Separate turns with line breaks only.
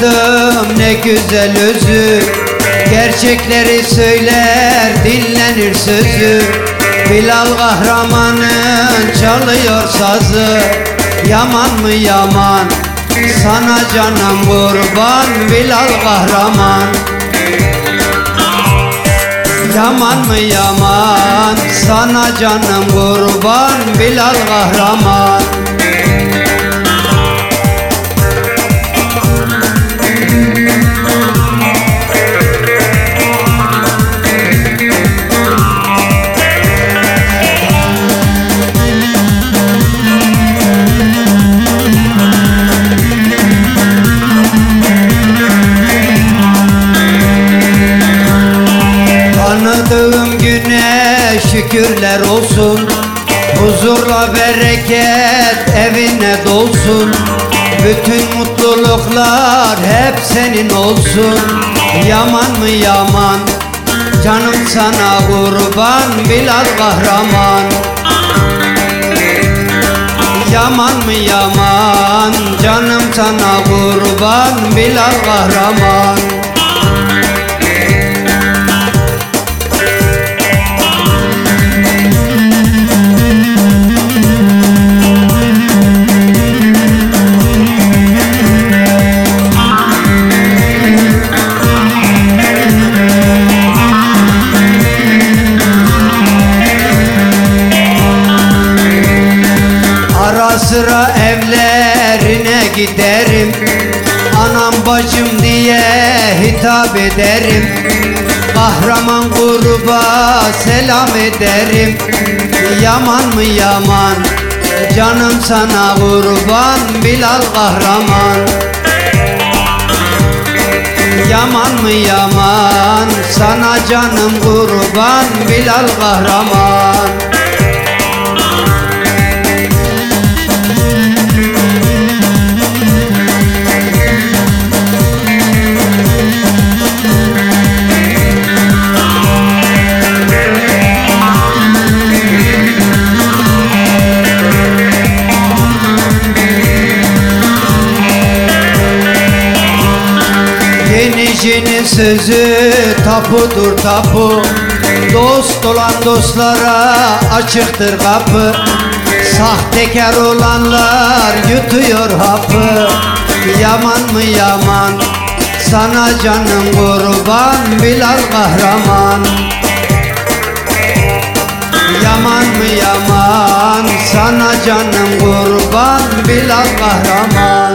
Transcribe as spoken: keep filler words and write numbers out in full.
tanıdım ne güzel özü, gerçekleri söyler dinlenir sözü. Bilal kahramanın çalıyor sazı, yaman mı yaman sana canım kurban Bilal kahraman. Yaman mı yaman sana canım kurban Bilal kahraman. Tanıdığım güne şükürler olsun, huzurla bereket evine dolsun. Bütün mutluluklar hep senin olsun. Yaman mı yaman canım sana kurban Bilal kahraman. Yaman mı yaman canım sana kurban Bilal kahraman. Ara sıra evlerine giderim, anam bacım diye hitap ederim. Kahraman gruba selam ederim. Yaman mı yaman canım sana kurban Bilal kahraman. Yaman mı yaman sana canım kurban Bilal kahraman. Yenicinin sözü tapudur tapu, dost olan dostlara açıktır kapı. Sahtekar olanlar yutuyor hapı. Yaman mı yaman sana canım kurban Bilal kahraman. Yaman mı yaman sana canım kurban Bilal kahraman.